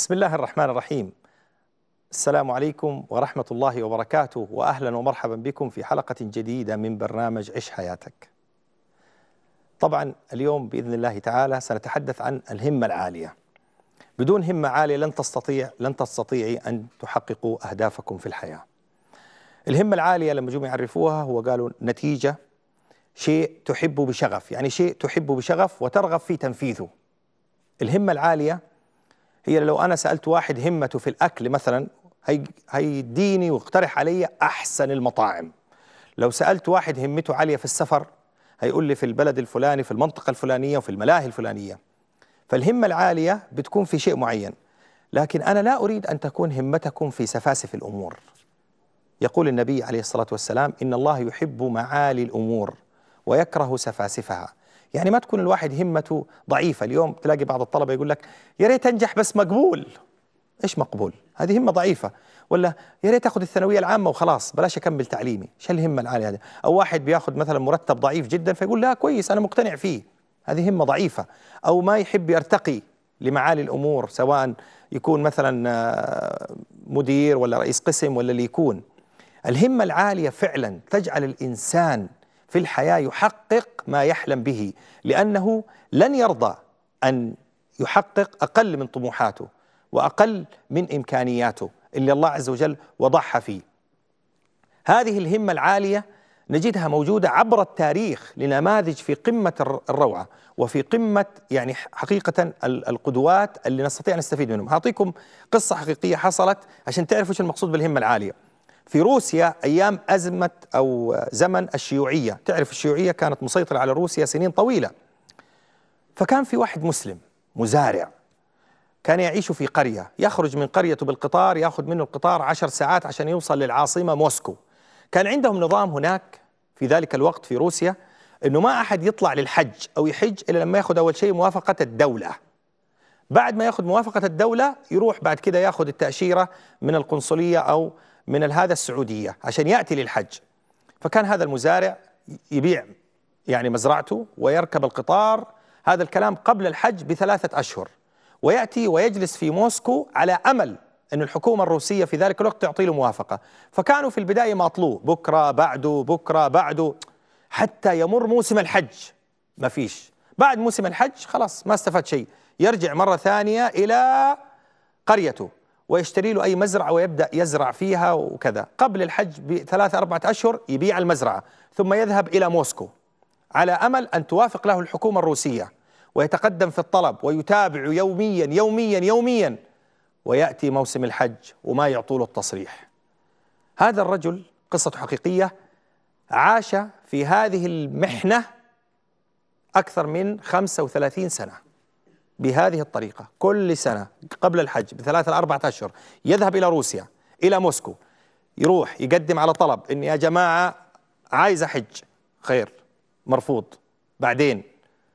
بسم الله الرحمن الرحيم. السلام عليكم ورحمة الله وبركاته، وأهلا ومرحبا بكم في حلقة جديدة من برنامج عش حياتك. طبعا اليوم بإذن الله تعالى سنتحدث عن الهمة العالية. بدون همة عالية لن تستطيعي أن تحققوا أهدافكم في الحياة. الهمة العالية لما جم يعرفوها هو قالوا نتيجة شيء تحبه بشغف، يعني شيء تحبه بشغف وترغب في تنفيذه. الهمة العالية هي لو أنا سألت واحد همته في الأكل مثلا هيديني ويقترح علي أحسن المطاعم. لو سألت واحد همته عالية في السفر هيقول لي في البلد الفلاني في المنطقة الفلانية وفي الملاهي الفلانية. فالهمة العالية بتكون في شيء معين، لكن أنا لا أريد أن تكون همتكم في سفاسف الأمور. يقول النبي عليه الصلاة والسلام إن الله يحب معالي الأمور ويكره سفاسفها. يعني ما تكون الواحد همته ضعيفة. اليوم تلاقي بعض الطلبة يقول لك يا ريت أنجح بس مقبول. إيش مقبول؟ هذه همة ضعيفة. ولا يا ريت أخذ الثانوية العامة وخلاص بلاش أكمل تعليمي. إيش الهمة العالية هذه؟ أو واحد بياخذ مثلا مرتب ضعيف جدا فيقول لا كويس أنا مقتنع فيه. هذه همة ضعيفة. أو ما يحب يرتقي لمعالي الأمور، سواء يكون مثلا مدير ولا رئيس قسم ولا اللي يكون. الهمة العالية فعلا تجعل الإنسان في الحياة يحقق ما يحلم به، لأنه لن يرضى أن يحقق أقل من طموحاته وأقل من إمكانياته اللي الله عز وجل وضعها فيه. هذه الهمة العالية نجدها موجودة عبر التاريخ لنماذج في قمة الروعة وفي قمة يعني حقيقة القدوات اللي نستطيع نستفيد منهم. هعطيكم قصة حقيقية حصلت عشان تعرفوا ايش المقصود بالهمة العالية. في روسيا أيام أزمة أو زمن الشيوعية، تعرف الشيوعية كانت مسيطرة على روسيا سنين طويلة. فكان في واحد مسلم مزارع كان يعيش في قرية، يخرج من قريته بالقطار، يأخذ منه القطار 10 ساعات عشان يوصل للعاصمة موسكو. كان عندهم نظام هناك في ذلك الوقت في روسيا أنه ما أحد يطلع للحج أو يحج إلا لما يأخذ أول شيء موافقة الدولة. بعد ما يأخذ موافقة الدولة يروح بعد كده يأخذ التأشيرة من القنصلية أو من هذا السعودية عشان يأتي للحج. فكان هذا المزارع يبيع يعني مزرعته ويركب القطار، هذا الكلام قبل الحج ب3 أشهر، ويأتي ويجلس في موسكو على أمل أن الحكومة الروسية في ذلك الوقت تعطي له موافقة. فكانوا في البداية ماطلوه بكرة بعده بكرة بعده حتى يمر موسم الحج، ما فيش. بعد موسم الحج خلاص ما استفاد شيء، يرجع مرة ثانية إلى قريته ويشتري له أي مزرعة ويبدأ يزرع فيها وكذا. قبل الحج ب3-4 أشهر يبيع المزرعة، ثم يذهب إلى موسكو على أمل أن توافق له الحكومة الروسية، ويتقدم في الطلب ويتابع يوميا يوميا يوميا، ويأتي موسم الحج وما يعطوله التصريح. هذا الرجل قصة حقيقية عاش في هذه المحنة أكثر من 35 سنة بهذه الطريقة. كل سنة قبل الحج ب3-4 أشهر يذهب إلى روسيا إلى موسكو، يروح يقدم على طلب إن يا جماعة عايز أحج، خير مرفوض، بعدين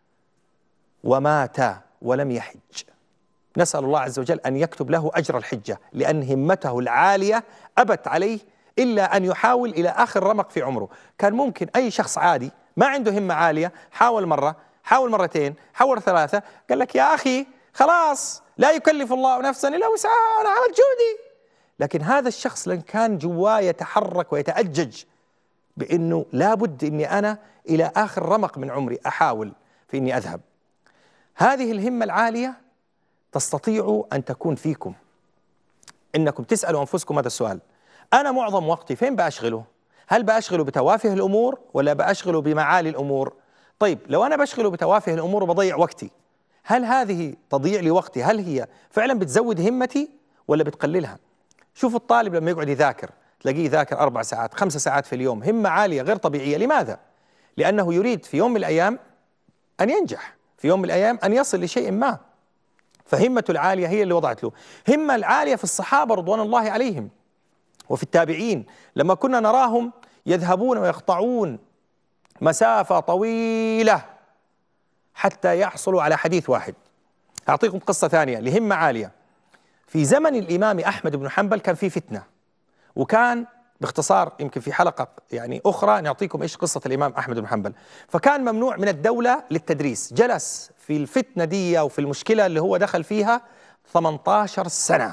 ومات ولم يحج. نسأل الله عز وجل أن يكتب له أجر الحجة، لأن همته العالية أبت عليه إلا أن يحاول إلى آخر رمق في عمره. كان ممكن أي شخص عادي ما عنده همة عالية حاول مرة، حاول مرتين، حاول 3، قال لك يا أخي خلاص لا يكلف الله نفسا إلا وسعها، أنا عملت جهدي. لكن هذا الشخص لن كان جواه يتحرك ويتأجج بأنه لابد أني أنا إلى آخر رمق من عمري أحاول في أني أذهب. هذه الهمة العالية تستطيع أن تكون فيكم، إنكم تسألوا أنفسكم هذا السؤال: أنا معظم وقتي فين بأشغله؟ هل بأشغله بتوافه الأمور ولا بأشغله بمعالي الأمور؟ طيب لو أنا بشغله بتوافه الأمور وبضيع وقتي، هل هذه تضيع لي وقتي هل هي فعلا بتزود همتي ولا بتقللها؟ شوف الطالب لما يقعد يذاكر تلاقيه يذاكر 4 ساعات 5 ساعات في اليوم، همة عالية غير طبيعية. لماذا؟ لأنه يريد في يوم من الأيام أن ينجح، في يوم من الأيام أن يصل لشيء ما. فهمته العالية هي اللي وضعت له. همة العالية في الصحابة رضوان الله عليهم وفي التابعين، لما كنا نراهم يذهبون ويقطعون مسافة طويلة حتى يحصلوا على حديث واحد. أعطيكم قصة ثانية لهمة عالية. في زمن الإمام أحمد بن حنبل كان في فتنة، وكان باختصار يمكن في حلقة يعني أخرى نعطيكم إيش قصة الإمام أحمد بن حنبل. فكان ممنوع من الدولة للتدريس، جلس في الفتنة دي وفي المشكلة اللي هو دخل فيها 18 سنة.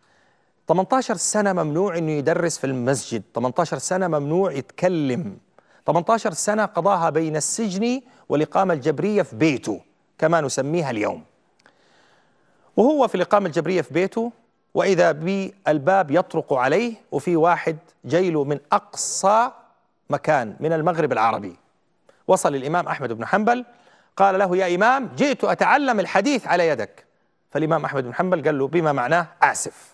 18 سنة ممنوع أنه يدرس في المسجد، 18 سنة ممنوع يتكلم، 18 سنة قضاها بين السجن والإقامة الجبرية في بيته كما نسميها اليوم. وهو في الإقامة الجبرية في بيته وإذا بالباب يطرق عليه وفي واحد جايله من أقصى مكان من المغرب العربي. وصل الإمام أحمد بن حنبل قال له: يا إمام، جئت أتعلم الحديث على يدك. فالإمام أحمد بن حنبل قال له بما معناه: آسف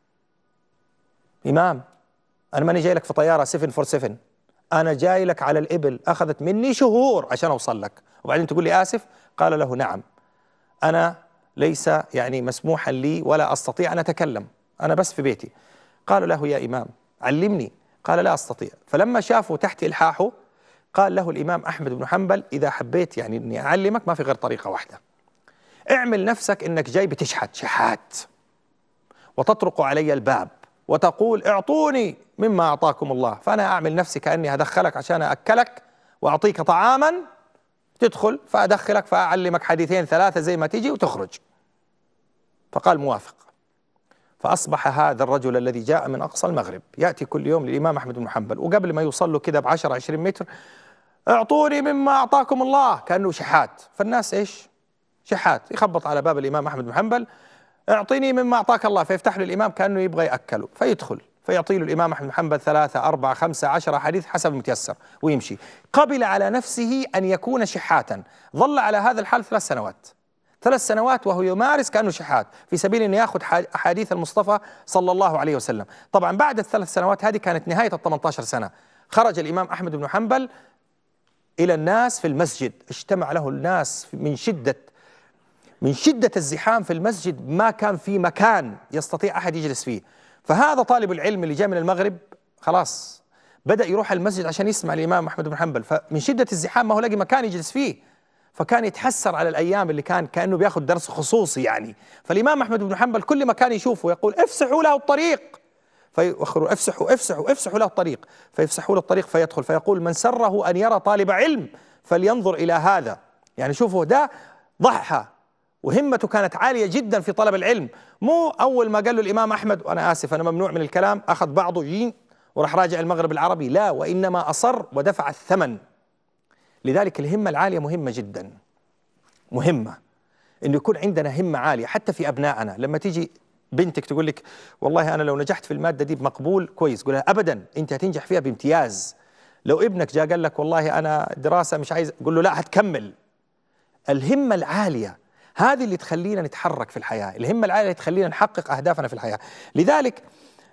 إمام، أنا ماني جاي لك في طيارة 747، أنا جاي لك على الإبل، أخذت مني شهور عشان أوصل لك، وبعدين تقول لي آسف؟ قال له: نعم، أنا ليس مسموحا لي ولا أستطيع أن أتكلم، أنا بس في بيتي. قال له: يا إمام علمني. قال: لا أستطيع. فلما شافوا تحت إلحاحه قال له الإمام أحمد بن حنبل: إذا حبيت أني أعلمك ما في غير طريقة واحدة، اعمل نفسك أنك جاي بتشحت شحات وتطرق علي الباب وتقول: اعطوني مما أعطاكم الله، فأنا أعمل نفسي كأني أدخلك عشان أأكلك وأعطيك طعاما، تدخل فأدخلك فأعلمك حديثين ثلاثة زي ما تيجي وتخرج. فقال: موافق. فأصبح هذا الرجل الذي جاء من أقصى المغرب يأتي كل يوم للإمام أحمد بن حنبل، وقبل ما يوصل له كده ب10 20 متر: اعطوني مما أعطاكم الله، كأنه شحات. فالناس إيش؟ شحات، يخبط على باب الإمام أحمد بن حنبل: اعطيني مما أعطاك الله، فيفتح له الإمام كأنه يبغى يأكله، فيدخل فيعطي له الإمام أحمد بن حنبل 3 4 5 10 حديث حسب المتيسر ويمشي. قبل على نفسه أن يكون شحاتا، ظل على هذا الحال 3 سنوات، 3 سنوات وهو يمارس كأنه شحات في سبيل أن يأخذ أحاديث المصطفى صلى الله عليه وسلم. طبعا بعد ال3 سنوات هذه كانت نهاية ال18 سنة، خرج الإمام أحمد بن حنبل إلى الناس في المسجد، اجتمع له الناس من شدة الزحام في المسجد، ما كان في مكان يستطيع أحد يجلس فيه. فهذا طالب العلم اللي جاء من المغرب خلاص بدأ يروح المسجد عشان يسمع الإمام أحمد بن حنبل، فمن شدة الزحام ما هو لاقي مكان يجلس فيه، فكان يتحسر على الأيام اللي كأنه بياخذ درس خصوصي فالإمام أحمد بن حنبل كل ما كان يشوفه يقول: افسحوا له الطريق، فيؤخروا: افسحوا له الطريق، فيفسحوا له الطريق فيدخل، فيقول: من سره أن يرى طالب علم فلينظر إلى هذا. شوفوا، ده ضحى وهمته كانت عالية جدا في طلب العلم، مو أول ما قال له الإمام أحمد: وأنا آسف أنا ممنوع من الكلام، أخذ بعضه جين وراح راجع المغرب العربي، لا، وإنما أصر ودفع الثمن. لذلك الهمة العالية مهمة جدا، مهمة إنه يكون عندنا همة عالية حتى في أبنائنا. لما تيجي بنتك تقول لك: والله أنا لو نجحت في المادة دي بمقبول كويس، قول لها: أبدا، أنت هتنجح فيها بامتياز. لو ابنك جاء قال لك: والله أنا دراسة مش عايز، قول له: لا، هتكمل. الهمة العالية هذه اللي تخلينا نتحرك في الحياة، الهمة العالية اللي تخلينا نحقق أهدافنا في الحياة. لذلك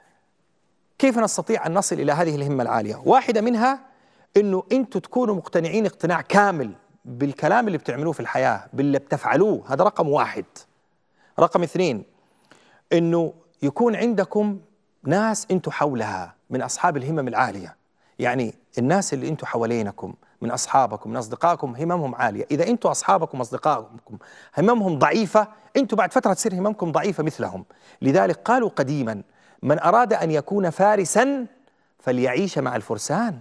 كيف نستطيع أن نصل إلى هذه الهمة العالية؟ واحدة منها إنه أنتوا تكونوا مقتنعين اقتناع كامل بالكلام اللي بتعملوه في الحياة، باللي بتفعلوه، هذا رقم 1. رقم 2: إنه يكون عندكم ناس أنتوا حولها من أصحاب الهمم العالية، الناس اللي أنتوا حوالينكم من أصحابكم من أصدقائكم هممهم عالية. إذا أنتوا أصحابكم أصدقائكم هممهم ضعيفة، أنتوا بعد فترة تصير هممكم ضعيفة مثلهم. لذلك قالوا قديما: من أراد أن يكون فارسا فليعيش مع الفرسان.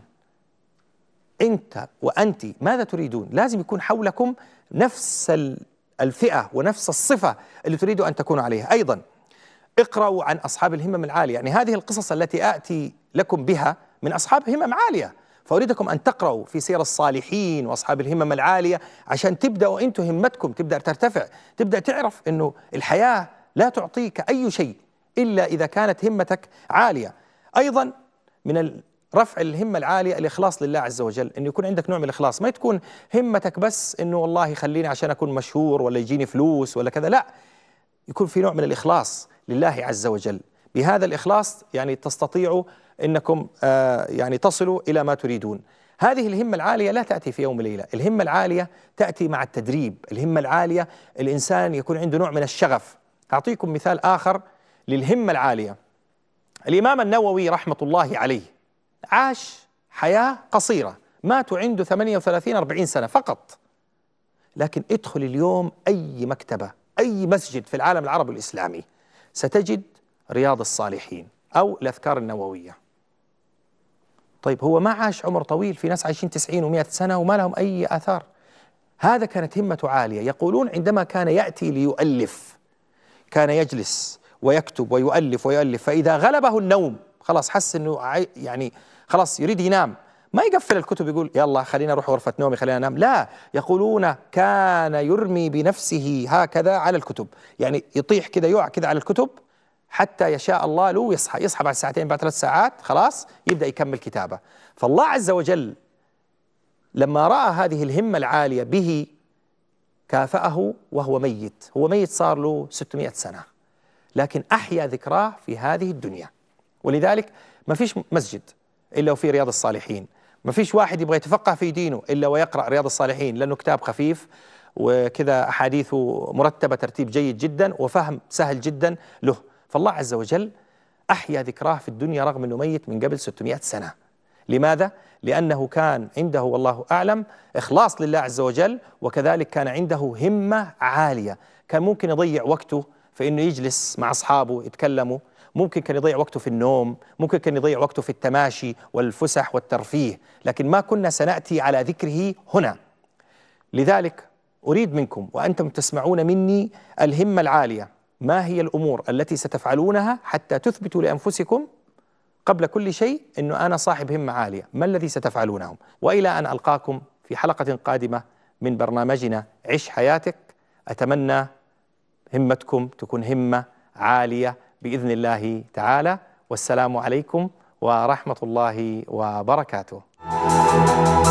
أنت وأنت ماذا تريدون؟ لازم يكون حولكم نفس الفئة ونفس الصفة اللي تريدوا أن تكونوا عليها. أيضا اقرأوا عن أصحاب الهمم العالية، هذه القصص التي آتي لكم بها من أصحاب همم عالية، فأريدكم أن تقرأوا في سير الصالحين وأصحاب الهمم العالية عشان تبدأوا أنتم همتكم تبدأ ترتفع، تبدأ تعرف أنه الحياة لا تعطيك أي شيء إلا إذا كانت همتك عالية. أيضا من رفع الهمة العالية الإخلاص لله عز وجل، أن يكون عندك نوع من الإخلاص، ما تكون همتك بس أنه والله خليني عشان أكون مشهور ولا يجيني فلوس ولا كذا، لا، يكون في نوع من الإخلاص لله عز وجل. بهذا الإخلاص تستطيعوا أنكم تصلوا إلى ما تريدون. هذه الهمة العالية لا تأتي في يوم وليلة، الهمة العالية تأتي مع التدريب، الهمة العالية الإنسان يكون عنده نوع من الشغف. أعطيكم مثال آخر للهمة العالية. الإمام النووي رحمة الله عليه عاش حياة قصيرة، مات عنده 38-40 سنة فقط، لكن ادخل اليوم أي مكتبة أي مسجد في العالم العربي الإسلامي ستجد رياض الصالحين أو الأذكار النووية. طيب هو ما عاش عمر طويل، في ناس عايشين 90 و100 سنة وما لهم أي آثار. هذا كانت همته عالية. يقولون عندما كان يأتي ليؤلف كان يجلس ويكتب ويؤلف ويؤلف، فإذا غلبه النوم خلاص حس أنه يعني خلاص يريد ينام، ما يقفل الكتب يقول يلا خلينا نروح غرفة نومي خلينا ننام، لا، يقولون كان يرمي بنفسه هكذا على الكتب، يعني يطيح كذا يقع كذا على الكتب حتى يشاء الله له يصحى بعد ساعتين بعد 3 ساعات خلاص يبدأ يكمل كتابة. فالله عز وجل لما رأى هذه الهمة العالية به كافأه وهو ميت، هو ميت صار له 600 سنة، لكن أحيا ذكراه في هذه الدنيا. ولذلك ما فيش مسجد إلا وفيه رياض الصالحين، ما فيش واحد يبغى يتفقه في دينه إلا ويقرأ رياض الصالحين، لأنه كتاب خفيف وكذا أحاديثه مرتبة ترتيب جيد جدا وفهم سهل جدا له. فالله عز وجل أحيا ذكراه في الدنيا رغم أنه ميت من قبل 600 سنة. لماذا؟ لأنه كان عنده والله أعلم إخلاص لله عز وجل، وكذلك كان عنده همة عالية. كان ممكن يضيع وقته في أنه يجلس مع أصحابه يتكلموا، ممكن كان يضيع وقته في النوم، ممكن كان يضيع وقته في التماشي والفسح والترفيه، لكن ما كنا سنأتي على ذكره هنا. لذلك أريد منكم وأنتم تسمعون مني الهمة العالية، ما هي الأمور التي ستفعلونها حتى تثبتوا لأنفسكم قبل كل شيء أنه أنا صاحب همة عالية؟ ما الذي ستفعلونه؟ وإلى أن ألقاكم في حلقة قادمة من برنامجنا عش حياتك، أتمنى همتكم تكون همة عالية بإذن الله تعالى، والسلام عليكم ورحمة الله وبركاته.